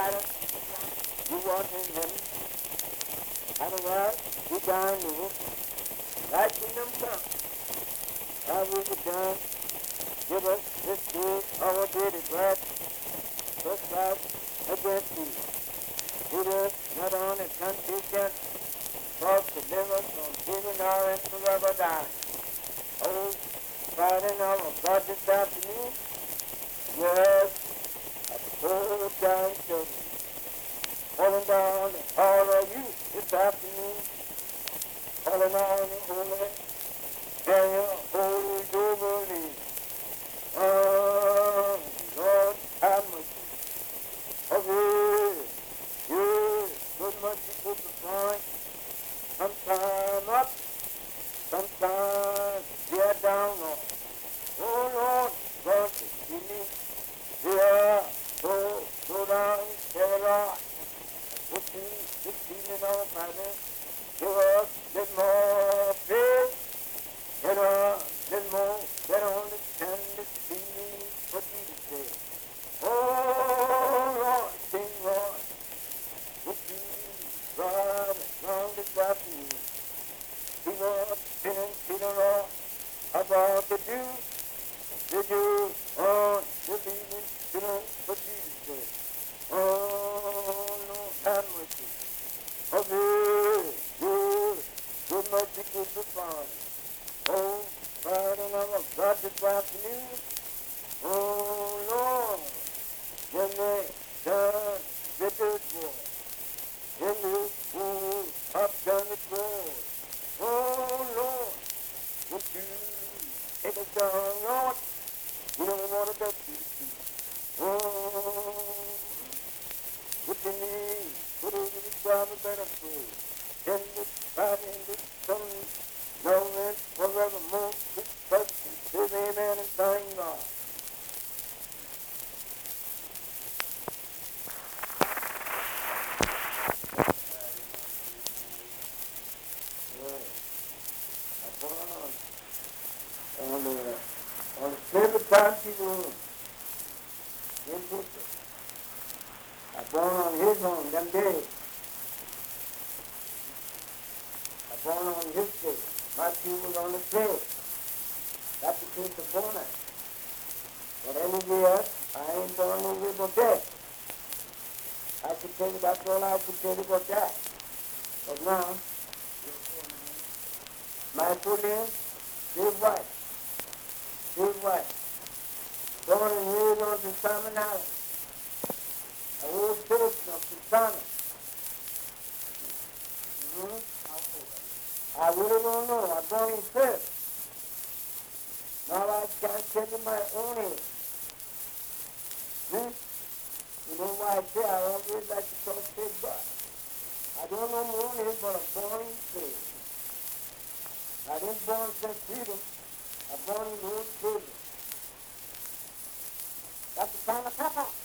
Adam, you was in heaven. Otherwise, you down here. Thy kingdom come. Thy will be done. Give us this day our daily bread. Trespass against thee. Lead us not on in temptation, but deliver us from evil now and forever die. Oh, Father, now, God, this afternoon, yes, I pull down children. Calling down all of you this afternoon, calling on the holy, Daniel, holy, holy. Oh, Lord, have mercy. Okay, yes, good mercy, good divine. Sometime up, sometime tear down, Lord. Oh, Lord, God, see me. Yeah, go down, tear it off. Put you this evening on, Father. Give us a little more faith. Get a little more, better understand this evening what Jesus said. Oh, Lord, King Lord, would you ride along this afternoon? He was spinning to the Lord about the Jews on the evening, doing what Jesus said. Oh, Lord, have mercy. Oh, good mercy, good Father. Oh, Father, Lord, God, this afternoon. Oh, Lord, when they done with this war, when you up done the war. Oh, Lord, would you take us down, Lord? We don't want to go to. Oh, what you need, put it in the job of better food. In this body, in this sun, no man forevermore, this person, his amen and thank God. On the favorite time people in Booker. I born on his home, them days. I born on his day. My pew was on the day. That's the case of born at. But anywhere else, I ain't born no way but that. I could tell you, that's all I could tell you about that. But now, my full name, Dave White. Dave White. Born and raised on the Salmon Island. An old citizen of Tuscany. I really don't know. I'm born in first. Now I can't tell you my own age. You know why I say I always like to talk to God. I don't know my own age, but I'm born in first. I didn't born since freedom. I'm born in the old children. That's the kind of papa.